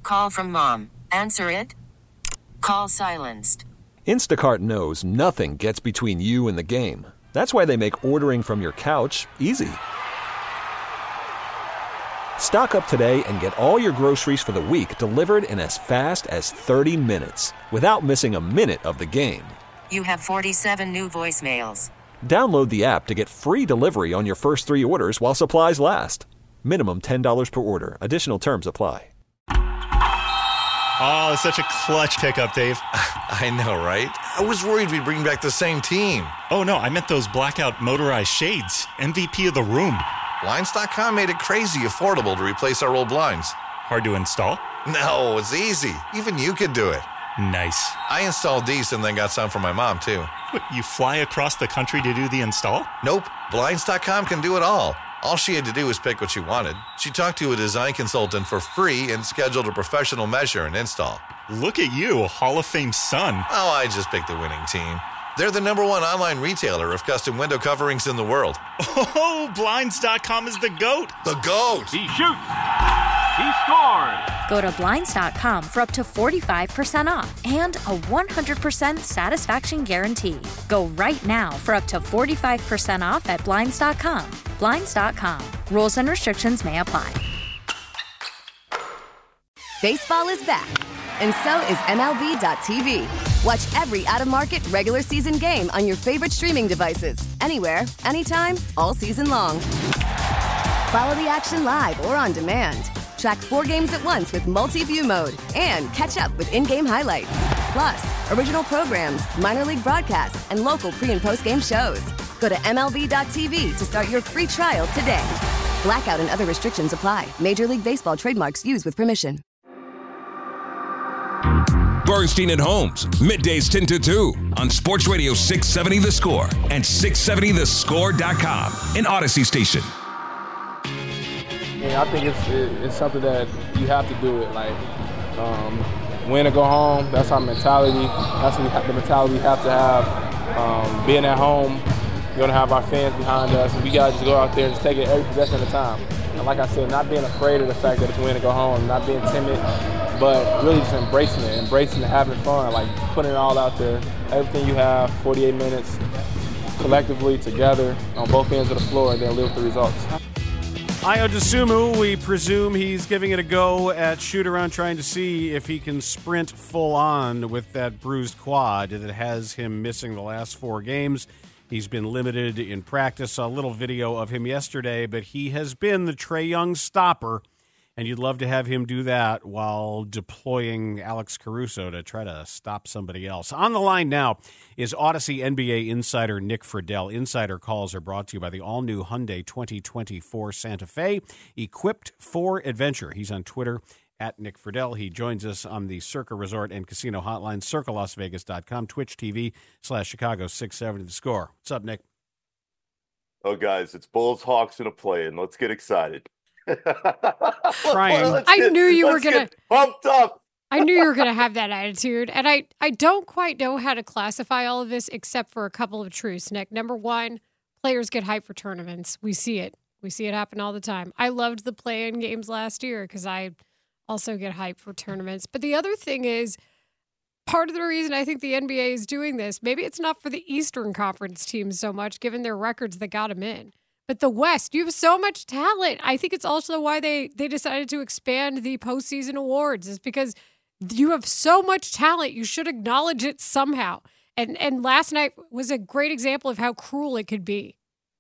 Call from mom. Answer it. Call silenced. Instacart knows nothing gets between you and the game. That's why they make ordering from your couch easy. Stock up today and get all your groceries for the week delivered in as fast as 30 minutes without missing a minute of the game. You have 47 new voicemails. Download the app to get free delivery on your first 3 orders while supplies last. Minimum $10 per order. Additional terms apply. Oh, such a clutch pickup, Dave. I know, right? I was worried we'd bring back the same team. Oh, no, I meant those blackout motorized shades. MVP of the room. Blinds.com made it crazy affordable to replace our old blinds. Hard to install? No, it's easy. Even you could do it. Nice. I installed these and then got some for my mom, too. What, you fly across the country to do the install? Nope. Blinds.com can do it all. All she had to do was pick what she wanted. She talked to a design consultant for free and scheduled a professional measure and install. Look at you, Hall of Fame son. Oh, I just picked the winning team. They're the #1 online retailer of custom window coverings in the world. Oh, Blinds.com is the GOAT. The GOAT. He shoots. He scores. Go to Blinds.com for up to 45% off and a 100% satisfaction guarantee. Go right now for up to 45% off at Blinds.com. Blinds.com. Rules and restrictions may apply. Baseball is back, and so is MLB.tv. Watch every out-of-market regular season game on your favorite streaming devices, anywhere, anytime, all season long. Follow the action live or on demand. Track 4 games at once with multi-view mode and catch up with in-game highlights. Plus, original programs, minor league broadcasts, and local pre- and post-game shows. Go to MLB.tv to start your free trial today. Blackout and other restrictions apply. Major League Baseball trademarks used with permission. Bernstein and Holmes, middays 10 to 2 on Sports Radio 670 The Score and 670thescore.com, an Odyssey station. Yeah, I think it's something that you have to do it. Like, win or go home, that's our mentality. That's the mentality we have to have. Being at home, we're going to have our fans behind us, and we got to just go out there and just take it every possession at a time. And like I said, not being afraid of the fact that it's win or go home, not being timid, but really just embracing it, having fun, like putting it all out there. Everything you have, 48 minutes, collectively, together, on both ends of the floor, and then live with the results. Ayo Dosunmu, we presume he's giving it a go at shoot-around, trying to see if he can sprint full-on with that bruised quad that has him missing the last 4 games. He's been limited in practice. Saw a little video of him yesterday, but he has been the Trae Young stopper, and you'd love to have him do that while deploying Alex Caruso to try to stop somebody else. On the line now is Odyssey NBA insider Nick Friedell. Insider calls are brought to you by the all-new Hyundai 2024 Santa Fe, equipped for adventure. He's on Twitter at Nick Friedell. He joins us on the Circa Resort and Casino Hotline, circalasvegas.com, Twitch TV/Chicago 670 The Score. What's up, Nick? Oh, guys, it's Bulls, Hawks, and a play-in. Let's get excited. Trying. I knew you were going to pumped up. I knew you were going to have that attitude. And I don't quite know how to classify all of this except for a couple of truths, Nick. Number one, players get hyped for tournaments. We see it. We see it happen all the time. I loved the play-in games last year because I also get hyped for tournaments. But the other thing is, part of the reason I think the NBA is doing this, maybe it's not for the Eastern Conference teams so much, given their records that got them in. But the West, you have so much talent. I think it's also why they decided to expand the postseason awards, is because you have so much talent. You should acknowledge it somehow. And last night was a great example of how cruel it could be.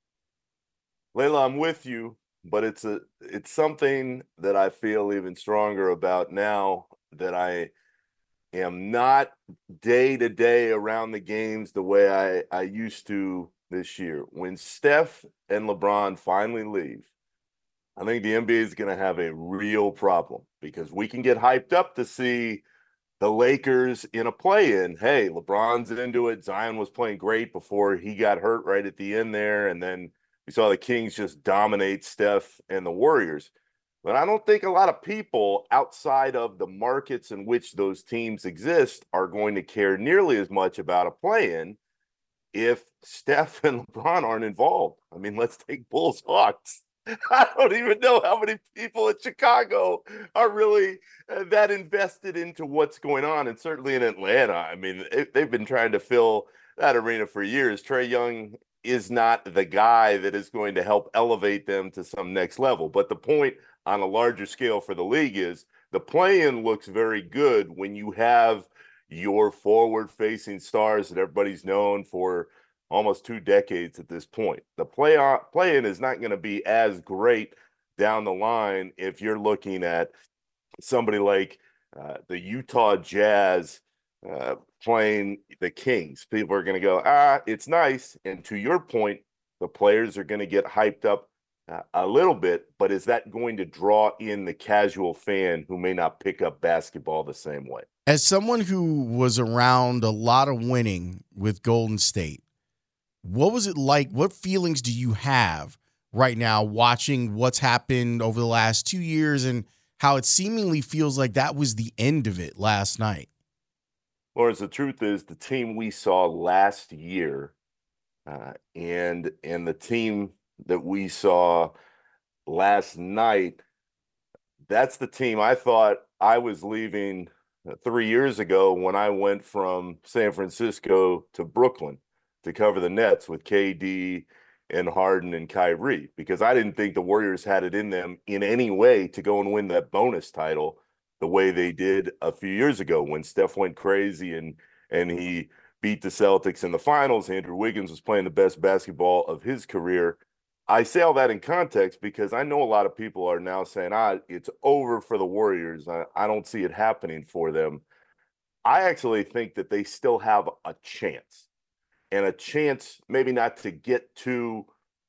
Layla, I'm with you, but it's something that I feel even stronger about now that I am not day to day around the games the way I used to this year. When Steph and LeBron finally leave, I think the NBA is going to have a real problem, because we can get hyped up to see the Lakers in a play-in. Hey, LeBron's into it. Zion was playing great before he got hurt right at the end there. And then we saw the Kings just dominate Steph and the Warriors. But I don't think a lot of people outside of the markets in which those teams exist are going to care nearly as much about a play-in if Steph and LeBron aren't involved. I mean, let's take Bulls Hawks. I don't even know how many people in Chicago are really that invested into what's going on. And certainly in Atlanta, I mean, they've been trying to fill that arena for years. Trae Young is not the guy that is going to help elevate them to some next level. But the point on a larger scale for the league is the play-in looks very good when you have your forward-facing stars that everybody's known for almost 2 decades at this point. The play-in is not going to be as great down the line if you're looking at somebody like the Utah Jazz playing the Kings. People are going to go, it's nice. And to your point, the players are going to get hyped up a little bit, but is that going to draw in the casual fan who may not pick up basketball the same way? As someone who was around a lot of winning with Golden State, what was it like? What feelings do you have right now watching what's happened over the last 2 years and how it seemingly feels like that was the end of it last night? Lawrence, the truth is the team we saw last year and the team that we saw last night, that's the team I thought I was leaving 3 years ago when I went from San Francisco to Brooklyn to cover the Nets with KD and Harden and Kyrie, because I didn't think the Warriors had it in them in any way to go and win that bonus title the way they did a few years ago when Steph went crazy and he beat the Celtics in the finals. Andrew Wiggins was playing the best basketball of his career. I say all that in context because I know a lot of people are now saying, it's over for the Warriors. I don't see it happening for them. I actually think that they still have a chance. And a chance maybe not to get to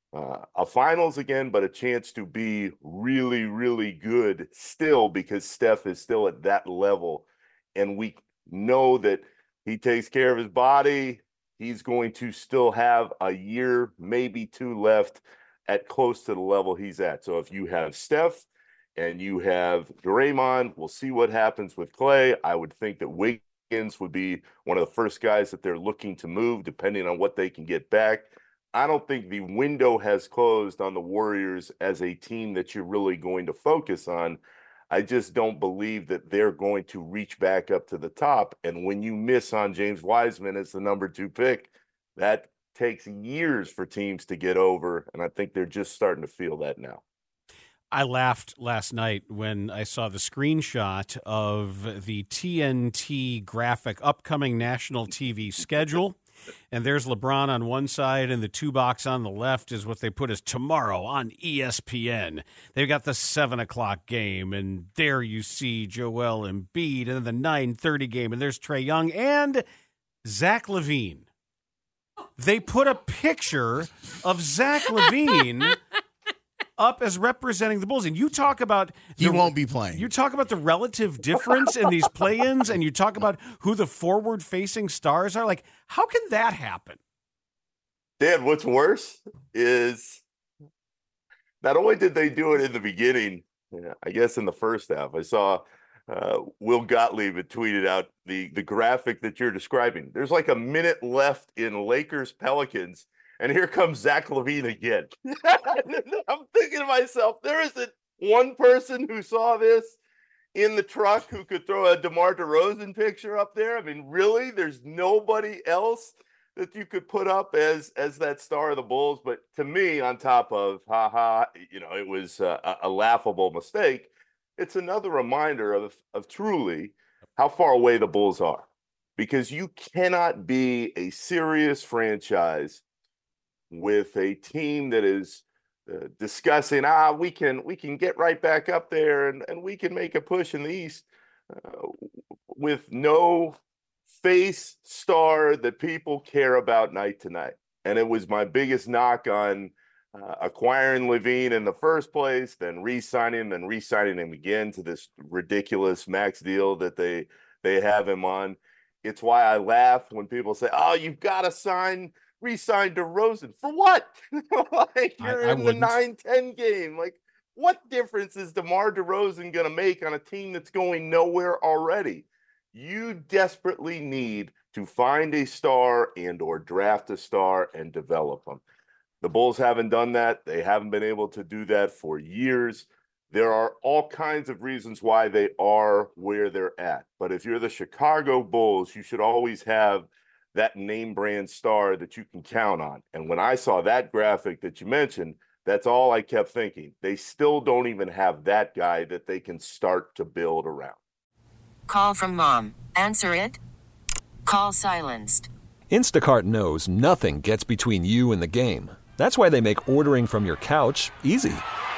a finals again, but a chance to be really, really good still because Steph is still at that level. And we know that he takes care of his body. He's going to still have a year, maybe 2 left at close to the level he's at. So if you have Steph and you have Draymond, we'll see what happens with Clay. I would think that Wiggins would be one of the first guys that they're looking to move, depending on what they can get back. I don't think the window has closed on the Warriors as a team that you're really going to focus on. I just don't believe that they're going to reach back up to the top. And when you miss on James Wiseman as the number 2 pick, that takes years for teams to get over. And I think they're just starting to feel that now. I laughed last night when I saw the screenshot of the TNT graphic upcoming national TV schedule. And there's LeBron on one side, and the 2 box on the left is what they put as tomorrow on ESPN. They've got the 7 o'clock game, and there you see Joel Embiid, and then the 9:30 game, and there's Trae Young and Zach LaVine. They put a picture of Zach LaVine up as representing the Bulls. And you talk about... He won't be playing. You talk about the relative difference in these play-ins, and you talk about who the forward-facing stars are. Like, how can that happen? Dan, what's worse is not only did they do it in the beginning, I guess in the first half, I saw Will Gottlieb had tweeted out the graphic that you're describing. There's like a minute left in Lakers-Pelicans, and here comes Zach LaVine again. I'm thinking to myself, there isn't one person who saw this in the truck who could throw a DeMar DeRozan picture up there. I mean, really? There's nobody else that you could put up as that star of the Bulls. But to me, on top of, it was a laughable mistake, it's another reminder of truly how far away the Bulls are. Because you cannot be a serious franchise with a team that is discussing, we can get right back up there and we can make a push in the East with no face star that people care about night to night. And it was my biggest knock on acquiring LaVine in the first place, then re-signing him again to this ridiculous max deal that they have him on. It's why I laugh when people say, you've got to re-sign DeRozan. For what? Like, you're in the 9-10 game. Like, what difference is DeMar DeRozan going to make on a team that's going nowhere already? You desperately need to find a star and or draft a star and develop them. The Bulls haven't done that. They haven't been able to do that for years. There are all kinds of reasons why they are where they're at. But if you're the Chicago Bulls, you should always have that name brand star that you can count on. And when I saw that graphic that you mentioned, that's all I kept thinking. They still don't even have that guy that they can start to build around. Call from mom. Answer it. Call silenced. Instacart knows nothing gets between you and the game. That's why they make ordering from your couch easy.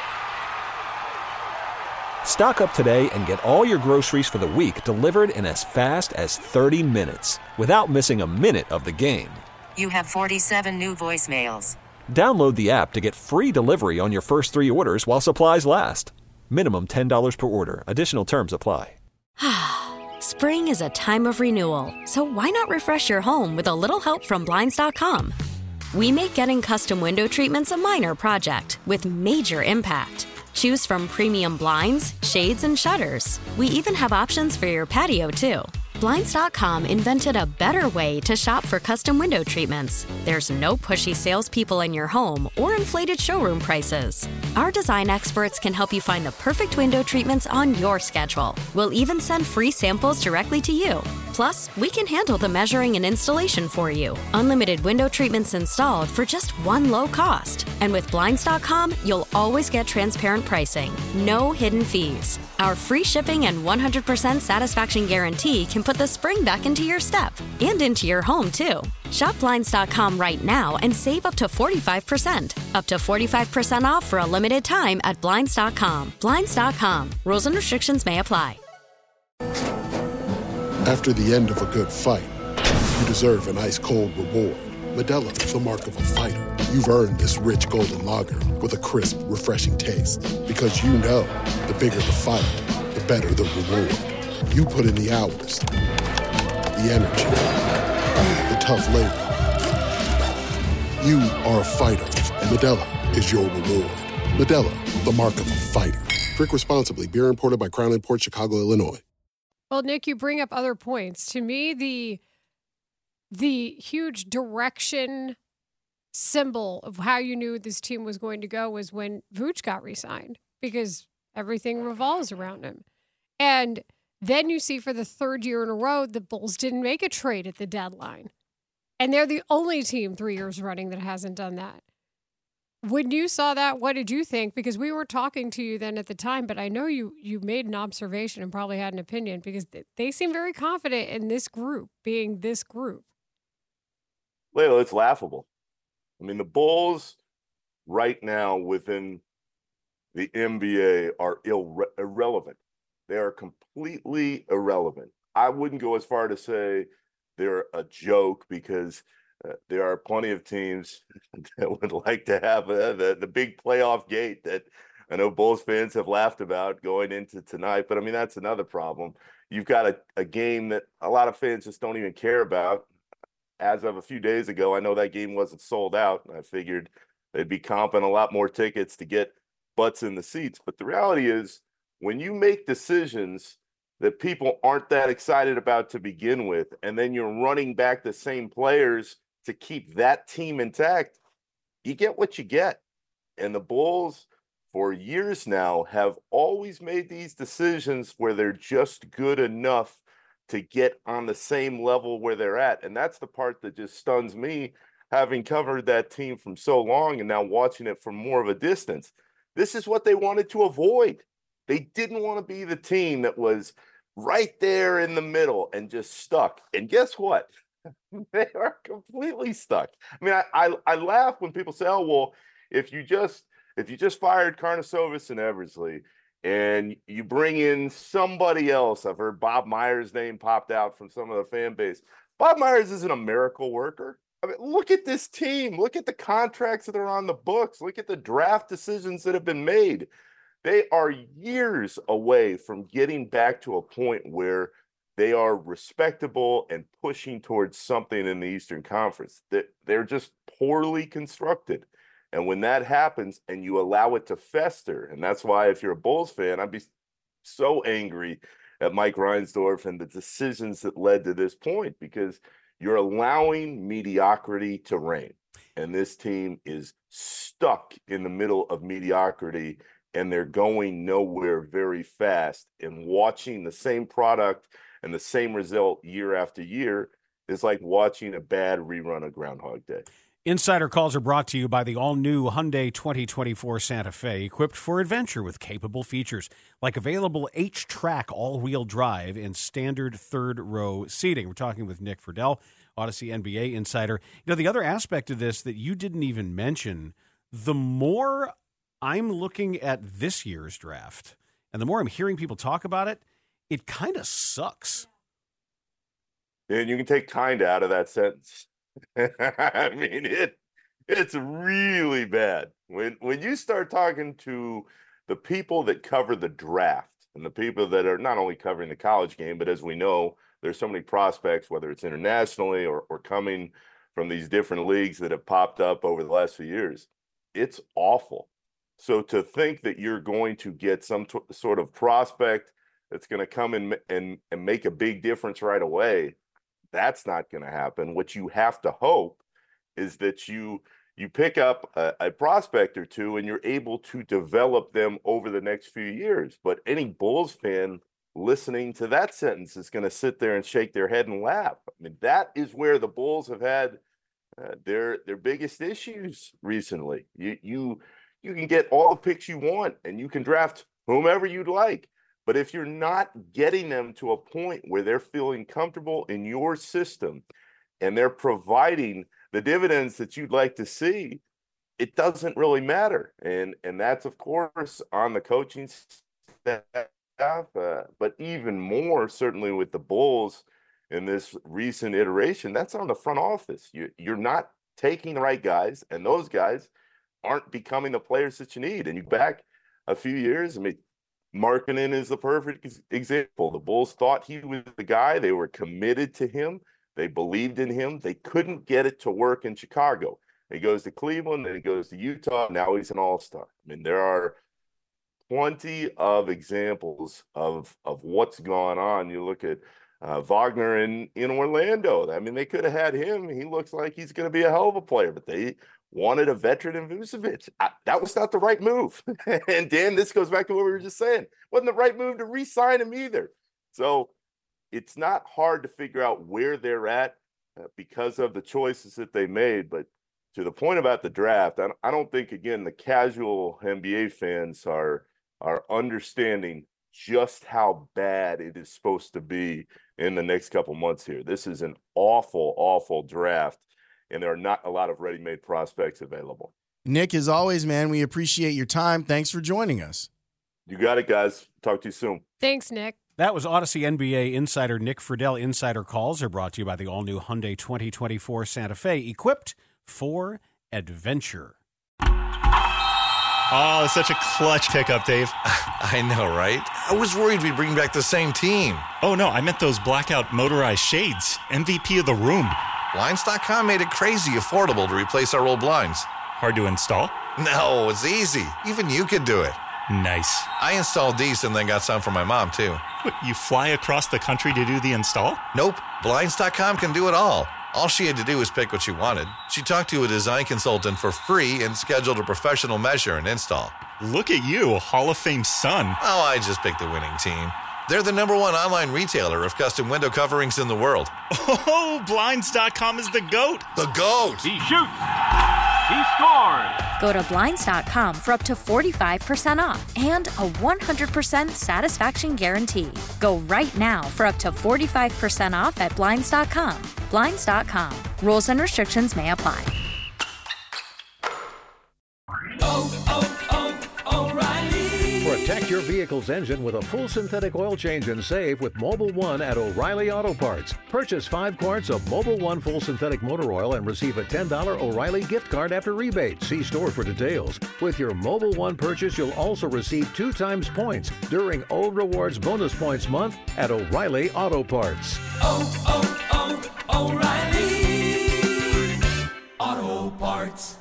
Stock up today and get all your groceries for the week delivered in as fast as 30 minutes without missing a minute of the game. You have 47 new voicemails. Download the app to get free delivery on your first 3 orders while supplies last. Minimum $10 per order. Additional terms apply. Spring is a time of renewal, so why not refresh your home with a little help from Blinds.com? We make getting custom window treatments a minor project with major impact. Choose from premium blinds, shades, and shutters. We even have options for your patio, too. Blinds.com invented a better way to shop for custom window treatments. There's no pushy salespeople in your home or inflated showroom prices. Our design experts can help you find the perfect window treatments on your schedule. We'll even send free samples directly to you. Plus, we can handle the measuring and installation for you. Unlimited window treatments installed for just one low cost. And with Blinds.com, you'll always get transparent pricing. No hidden fees. Our free shipping and 100% satisfaction guarantee can put the spring back into your step and into your home, too. Shop Blinds.com right now and save up to 45%. Up to 45% off for a limited time at Blinds.com. Blinds.com. Rules and restrictions may apply. After the end of a good fight, you deserve an ice-cold reward. Modelo is the mark of a fighter. You've earned this rich golden lager with a crisp, refreshing taste. Because you know, the bigger the fight, the better the reward. You put in the hours, the energy, the tough labor. You are a fighter, and Modelo is your reward. Modelo, the mark of a fighter. Drink responsibly. Beer imported by Crown Imports, Chicago, Illinois. Well, Nick, you bring up other points. To me, the huge direction symbol of how you knew this team was going to go was when Vooch got re-signed, because everything revolves around him. And then you see for the third year in a row, the Bulls didn't make a trade at the deadline. And they're the only team 3 years running that hasn't done that. When you saw that, what did you think? Because we were talking to you then at the time, but I know you made an observation and probably had an opinion, because they seem very confident in this group being this group. Layla, it's laughable. I mean, the Bulls right now within the NBA are irrelevant. They are completely irrelevant. I wouldn't go as far to say they're a joke, because there are plenty of teams that would like to have the big playoff gate that I know Bulls fans have laughed about going into tonight. But, I mean, that's another problem. You've got a game that a lot of fans just don't even care about. As of a few days ago, I know that game wasn't sold out. I figured they'd be comping a lot more tickets to get butts in the seats. But the reality is, when you make decisions that people aren't that excited about to begin with, and then you're running back the same players to keep that team intact, you get what you get. And the Bulls, for years now, have always made these decisions where they're just good enough to get on the same level where they're at. And that's the part that just stuns me, having covered that team from so long and now watching it from more of a distance. This is what they wanted to avoid. They didn't want to be the team that was right there in the middle and just stuck. And guess what? They are completely stuck. I mean, I laugh when people say, "Oh, well, if you just fired Karnisovas and Eversley and you bring in somebody else," I've heard Bob Myers' name popped out from some of the fan base. Bob Myers isn't a miracle worker. I mean, look at this team. Look at the contracts that are on the books. Look at the draft decisions that have been made. They are years away from getting back to a point where they are respectable and pushing towards something in the Eastern Conference. They're just poorly constructed. And when that happens and you allow it to fester, and that's why if you're a Bulls fan, I'd be so angry at Mike Reinsdorf and the decisions that led to this point, because you're allowing mediocrity to reign. And this team is stuck in the middle of mediocrity, and they're going nowhere very fast. And watching the same product and the same result year after year is like watching a bad rerun of Groundhog Day. Insider calls are brought to you by the all-new Hyundai 2024 Santa Fe, equipped for adventure with capable features like available H-Track all-wheel drive and standard third-row seating. We're talking with Nick Friedel, Odyssey NBA insider. You know, the other aspect of this that you didn't even mention, the more I'm looking at this year's draft and the more I'm hearing people talk about it, it kind of sucks. And you can take kind of out of that sentence. I mean, it's really bad. When you start talking to the people that cover the draft and the people that are not only covering the college game, but as we know, there's so many prospects, whether it's internationally or coming from these different leagues that have popped up over the last few years, it's awful. So to think that you're going to get some sort of prospect that's going to come in and make a big difference right away, that's not going to happen. What you have to hope is that you pick up a prospect or two and you're able to develop them over the next few years. But any Bulls fan listening to that sentence is going to sit there and shake their head and laugh. I mean, that is where the Bulls have had their biggest issues recently. You can get all the picks you want and you can draft whomever you'd like. But if you're not getting them to a point where they're feeling comfortable in your system and they're providing the dividends that you'd like to see, it doesn't really matter. And that's, of course, on the coaching staff, but even more certainly with the Bulls in this recent iteration, that's on the front office. You're not taking the right guys, and those guys aren't becoming the players that you need. And you back a few years, I mean, Markkanen is the perfect example. The Bulls thought he was the guy. They were committed to him. They believed in him. They couldn't get it to work in Chicago. He goes to Cleveland, then he goes to Utah. Now he's an all-star. I mean, there are plenty of examples of what's gone on. You look at Wagner in Orlando. I mean, they could have had him. He looks like he's going to be a hell of a player, but they wanted a veteran in Vucevic. That was not the right move. And Dan, this goes back to what we were just saying. Wasn't the right move to re-sign him either. So it's not hard to figure out where they're at because of the choices that they made. But to the point about the draft, I don't think, again, the casual NBA fans are understanding just how bad it is supposed to be in the next couple months here. This is an awful, awful draft. And there are not a lot of ready-made prospects available. Nick, as always, man, we appreciate your time. Thanks for joining us. You got it, guys. Talk to you soon. Thanks, Nick. That was Odyssey NBA insider Nick Friedel. Insider calls are brought to you by the all-new Hyundai 2024 Santa Fe, equipped for adventure. Oh, it's such a clutch pickup, Dave. I know, right? I was worried we'd bring back the same team. Oh, no, I meant those blackout motorized shades. MVP of the room. Blinds.com made it crazy affordable to replace our old blinds. Hard to install? No, it's easy. Even you could do it. Nice. I installed these and then got some for my mom, too. What, you fly across the country to do the install? Nope. Blinds.com can do it all. All she had to do was pick what she wanted. She talked to a design consultant for free and scheduled a professional measure and install. Look at you, Hall of Fame son. Oh, I just picked the winning team. They're the #1 online retailer of custom window coverings in the world. Oh, Blinds.com is the GOAT. The GOAT. He shoots. He scores. Go to Blinds.com for up to 45% off and a 100% satisfaction guarantee. Go right now for up to 45% off at Blinds.com. Blinds.com. Rules and restrictions may apply. Protect your vehicle's engine with a full synthetic oil change and save with Mobil 1 at O'Reilly Auto Parts. Purchase 5 quarts of Mobil 1 full synthetic motor oil and receive a $10 O'Reilly gift card after rebate. See store for details. With your Mobil 1 purchase, you'll also receive 2 times points during O Rewards Bonus Points Month at O'Reilly Auto Parts. O'Reilly Auto Parts.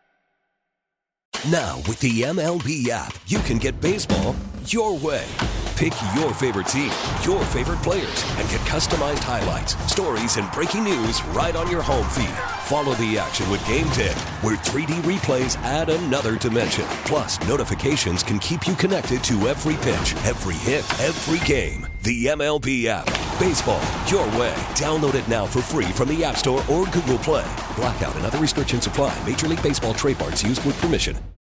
Now, with the MLB app, you can get baseball your way. Pick your favorite team, your favorite players, and get customized highlights, stories, and breaking news right on your home feed. Follow the action with Game Day, where 3D replays add another dimension. Plus, notifications can keep you connected to every pitch, every hit, every game. The MLB app. Baseball, your way. Download it now for free from the App Store or Google Play. Blackout and other restrictions apply. Major League Baseball trademarks used with permission.